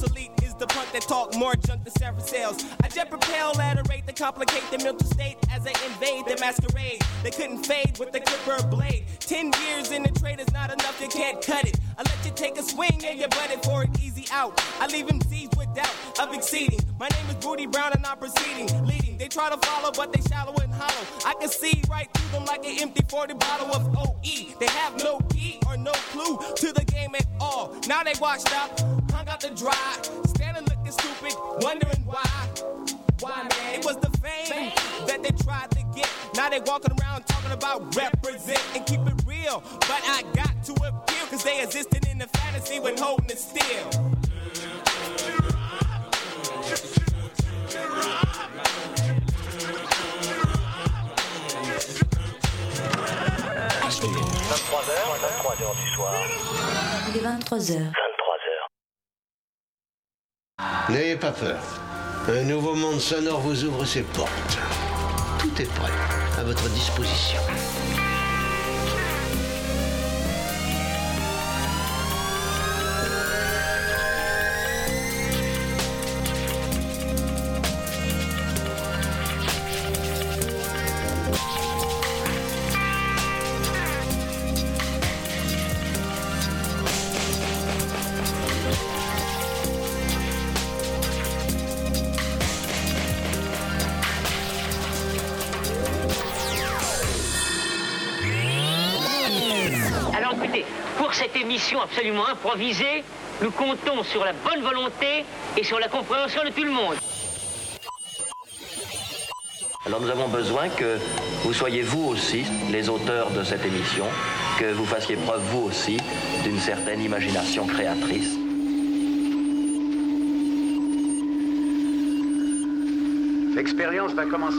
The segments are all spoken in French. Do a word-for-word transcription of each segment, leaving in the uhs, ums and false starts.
obsolete is the punk that talk more junk than Sarah sales. I jet propel at a rate that complicate the mental state as they invade the masquerade. They couldn't fade with the clipper blade. Ten years in the trade is not enough, you can't cut it. I let you take a swing and you butt it for an easy out. I leave M Cs with doubt of exceeding. My name is Booty Brown and I'm proceeding, leading. They try to follow but they shallow and hollow. I can see right through them like an empty forty bottle of O E. They have no key or no clue to the game at all. Now they washed up, hung out to dry, standing looking stupid, wondering why. Why, man? It was the fame, fame that they tried to get. Now they walking around talking about represent and keep it real. But I got to appeal, cause they existed in the fantasy when holding it still. vingt-trois heures, vingt-trois heures du soir. Il est vingt-trois heures. vingt-trois heures. N'ayez pas peur. Un nouveau monde sonore vous ouvre ses portes. Tout est prêt, à votre disposition. Cette émission absolument improvisée, nous comptons sur la bonne volonté et sur la compréhension de tout le monde. Alors nous avons besoin que vous soyez vous aussi les auteurs de cette émission, que vous fassiez preuve vous aussi d'une certaine imagination créatrice. L'expérience va commencer.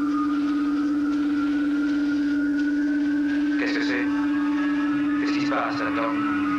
Qu'est-ce que c'est ? Qu'est-ce qui se passe, là-dedans ?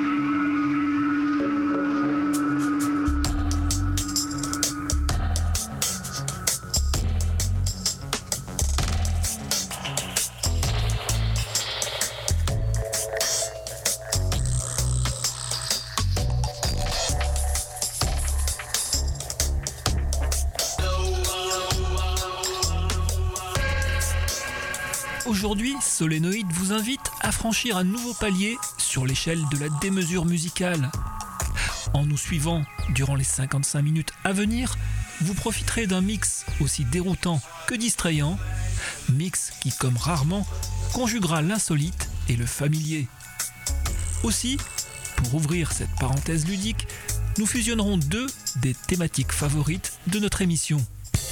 Aujourd'hui, Solénoïde vous invite à franchir un nouveau palier sur l'échelle de la démesure musicale. En nous suivant durant les cinquante-cinq minutes à venir, vous profiterez d'un mix aussi déroutant que distrayant, mix qui, comme rarement, conjuguera l'insolite et le familier. Aussi, pour ouvrir cette parenthèse ludique, nous fusionnerons deux des thématiques favorites de notre émission.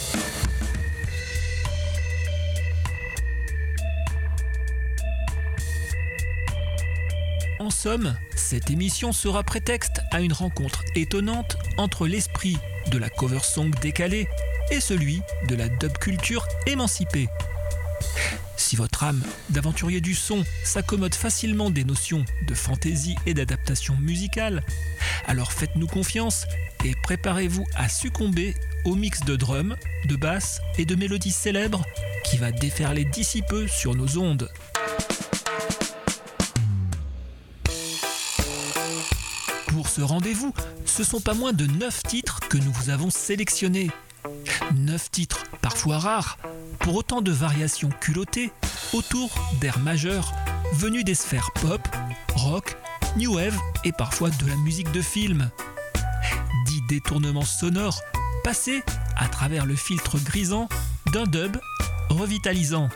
En somme, cette émission sera prétexte à une rencontre étonnante entre l'esprit de la cover song décalée et celui de la dub culture émancipée. Si votre âme d'aventurier du son s'accommode facilement des notions de fantaisie et d'adaptation musicale, alors faites-nous confiance et préparez-vous à succomber au mix de drums, de basses et de mélodies célèbres qui va déferler d'ici peu sur nos ondes. Pour ce rendez-vous, ce sont pas moins de neuf titres que nous vous avons sélectionnés. neuf titres parfois rares, pour autant de variations culottées autour d'airs majeurs venus des sphères pop, rock, new wave et parfois de la musique de film. Dix détournements sonores passés à travers le filtre grisant d'un dub revitalisant.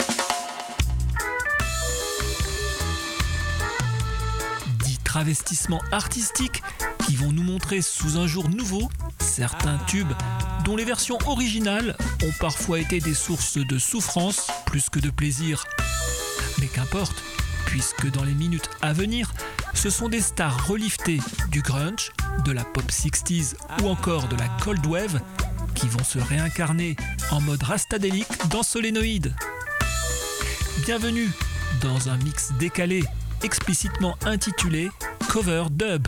Travestissements artistiques qui vont nous montrer sous un jour nouveau certains tubes dont les versions originales ont parfois été des sources de souffrance plus que de plaisir. Mais qu'importe, puisque dans les minutes à venir, ce sont des stars reliftées du grunge, de la pop sixties ou encore de la cold wave qui vont se réincarner en mode rastadélique dans Solénoïde. Bienvenue dans un mix décalé explicitement intitulé Cover Dub.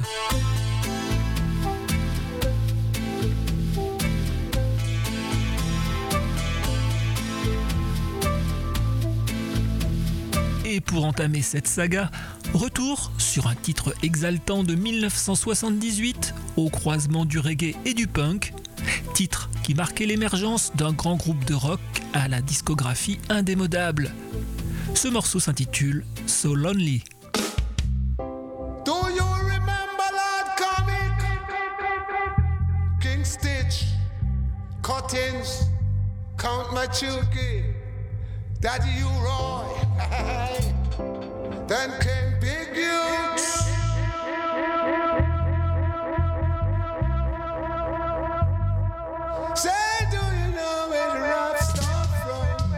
Et pour entamer cette saga, Retour sur un titre exaltant de mille neuf cent soixante-dix-huit, au croisement du reggae et du punk, titre qui marquait l'émergence d'un grand groupe de rock à la discographie indémodable. Ce morceau s'intitule So Lonely. Do you remember Lord Comic? King Stitch, Cuttings, Count Machuki, Daddy U-Roy. Then came Big Hughes. Say, do you know where the rap start from?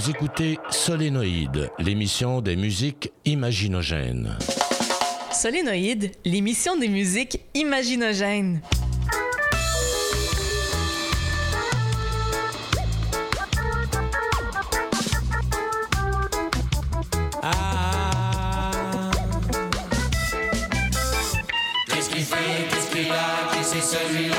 Vous écoutez Solénoïde, l'émission des musiques imaginogènes. Solénoïde, l'émission des musiques imaginogènes. Ah. Qu'est-ce qu'il fait, qu'est-ce qu'il a, qui c'est celui-là?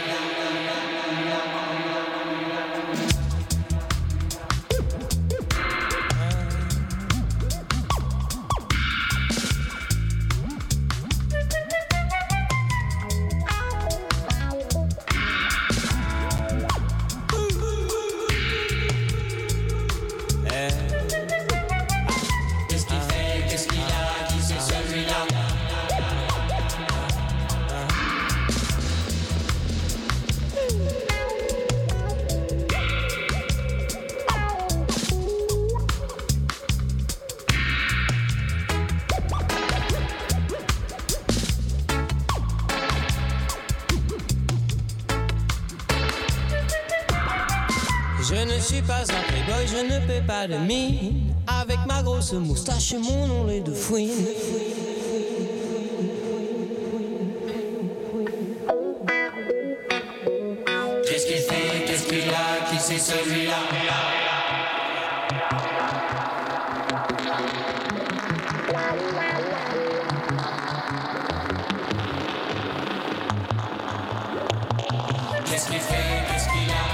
Je ne suis pas un playboy, je ne paie pas de mine. Avec ma grosse moustache et mon onlet de fouine. Qu'est-ce qu'il fait, qu'est-ce qu'il a, qui c'est celui-là? Qu'est-ce qu'il fait, qu'est-ce qu'il a?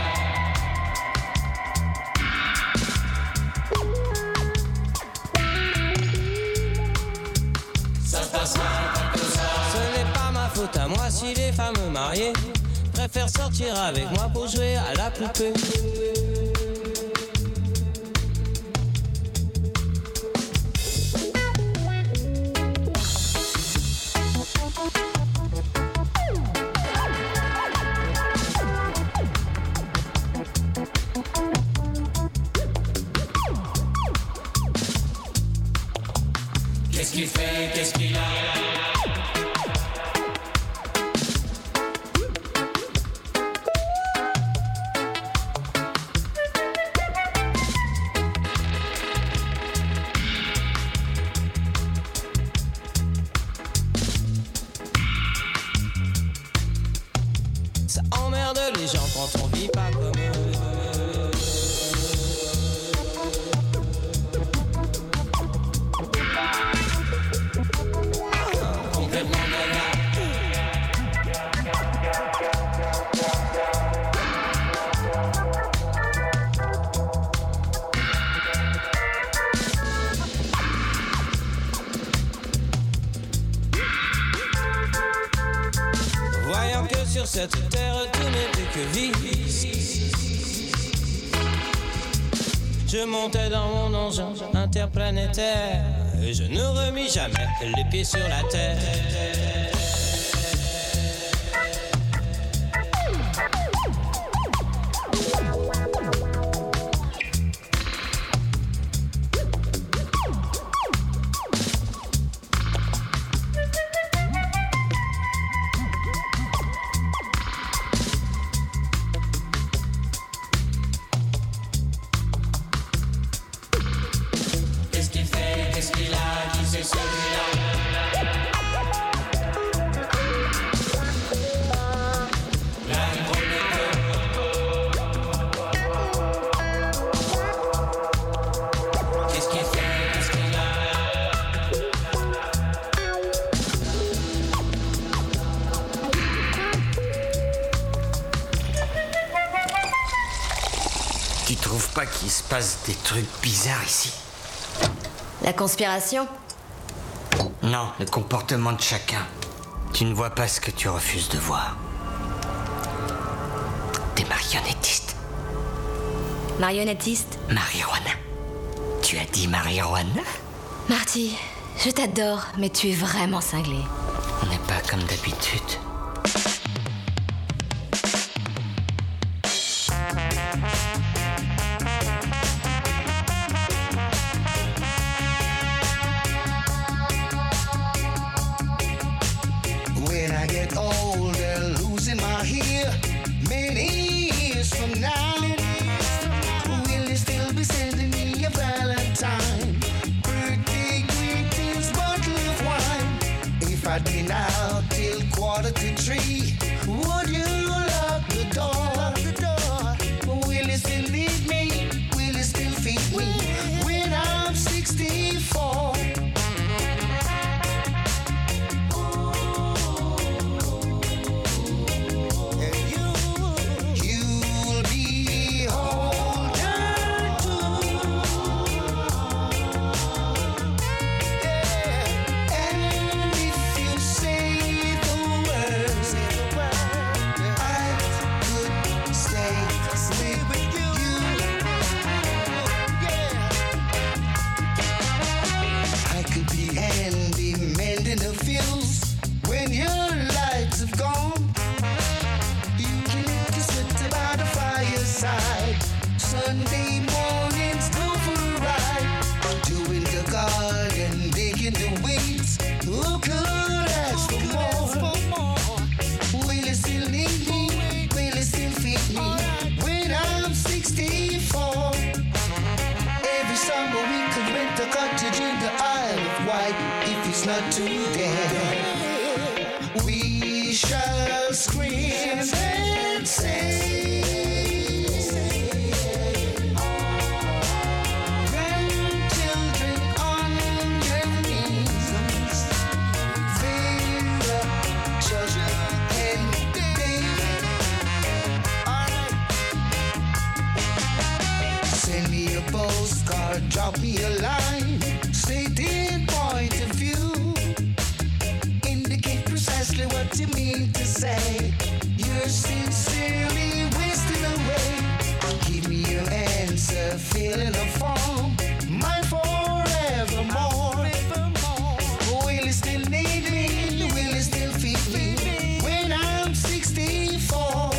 Ce n'est pas ma faute à moi si les femmes mariées préfèrent sortir avec moi pour jouer à la poupée. Qu'est-ce qu'il fait, qu'est-ce qu'il a? Ça emmerde les gens quand on vit pas comme eux. Voyant que sur cette terre tout n'était que vice, je montais dans mon engin interplanétaire et je ne remis jamais les pieds sur la terre. Qu'est-ce qu'il fait, qu'est-ce qu'il a, qui c'est celui-là? Qu'est-ce qu'il fait, qu'est-ce qu'il a? Tu trouves pas qu'il se passe des trucs bizarres ici? La conspiration? Non, le comportement de chacun. Tu ne vois pas ce que tu refuses de voir. T'es marionnettiste. Marionnettiste? Marijuana. Tu as dit marijuana? Marty, je t'adore, mais tu es vraiment cinglé. On n'est pas comme d'habitude. When I get older, losing my hair, many years from now, will you still be sending me Sunday mornings go for a ride, doing the garden, digging the weeds. Who could ask for more? Will you still need me? Will you still feed me when I'm sixty-four? Every summer we could rent a cottage in the Isle of Wight if it's not too dead. We shall scream and say. Drop me a line, stating point of view. Indicate precisely what you mean to say. You're sincerely wasting away. Give me your answer, fill in a form. Mine forevermore. Will you still need me? Will you still feed me when I'm sixty-four?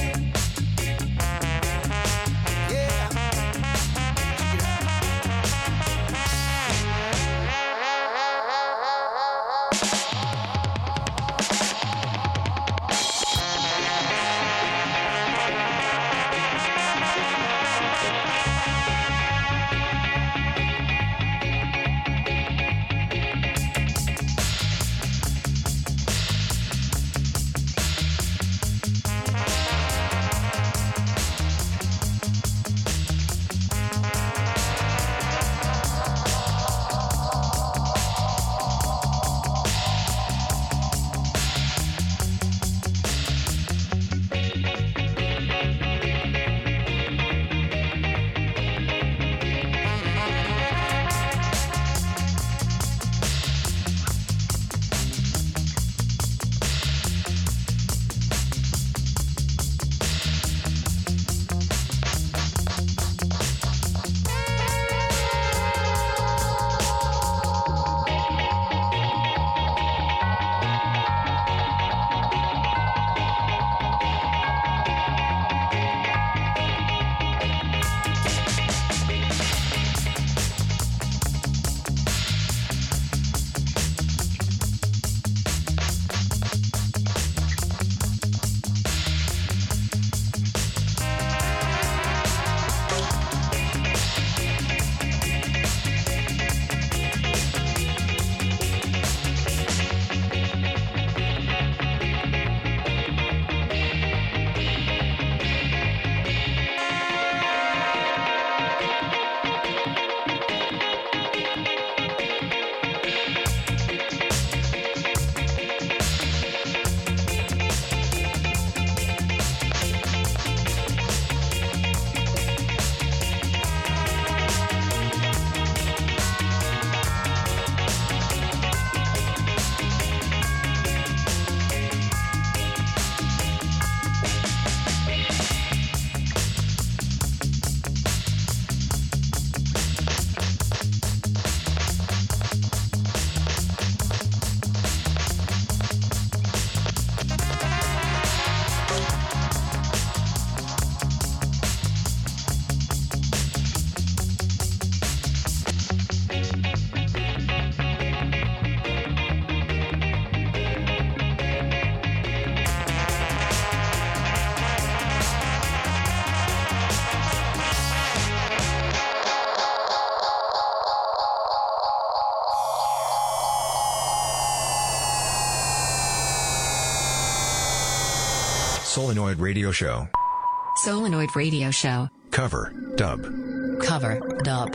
Solenoid Radio Show. Solenoid Radio Show. Cover, dub. Cover, dub.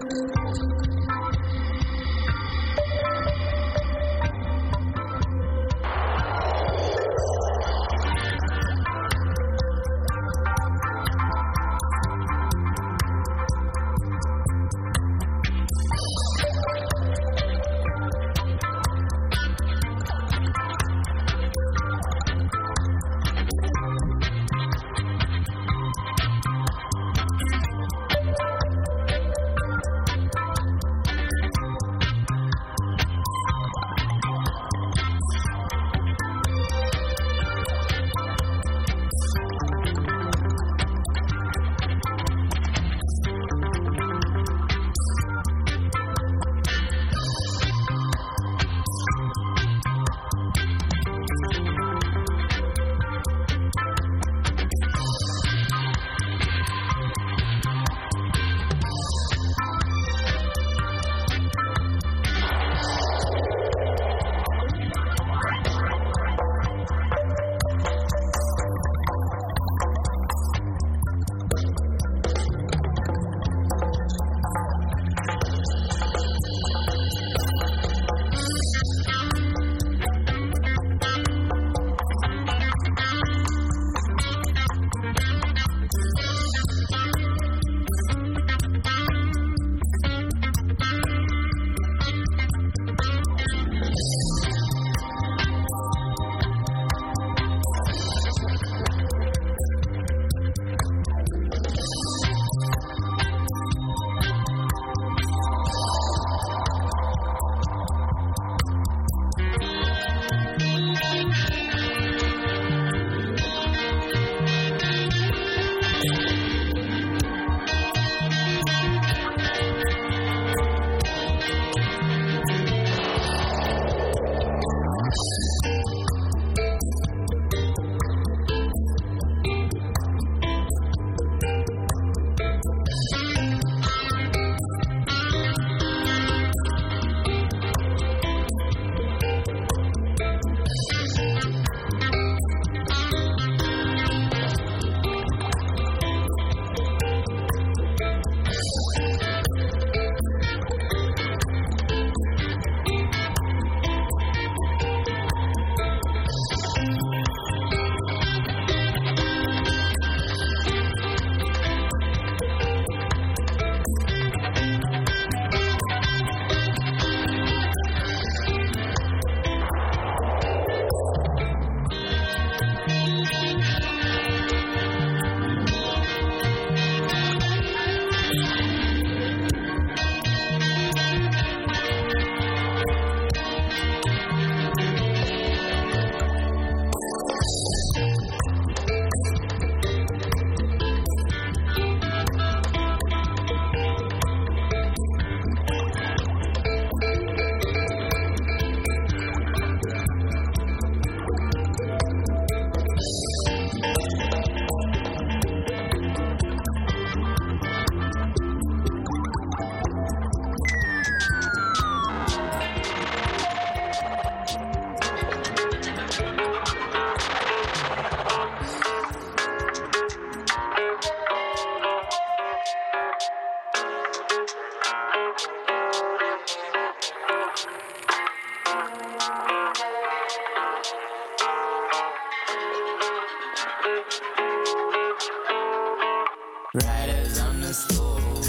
Riders on the stove,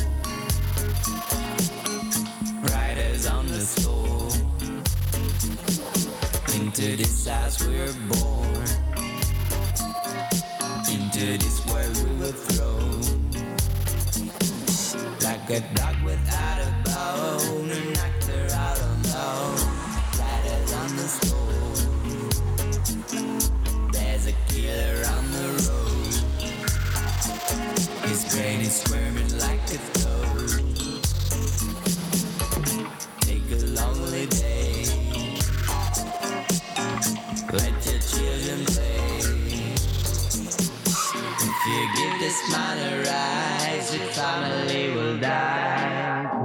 riders on the stove. Into this house we were born, into this world we were thrown. Like a dog without a bone, and knocked her out alone. Riders on the stove, there's a killer on the road. His brain is squirming like a toad. Take a lonely day, let your children play. If you give this man a rise, your family will die.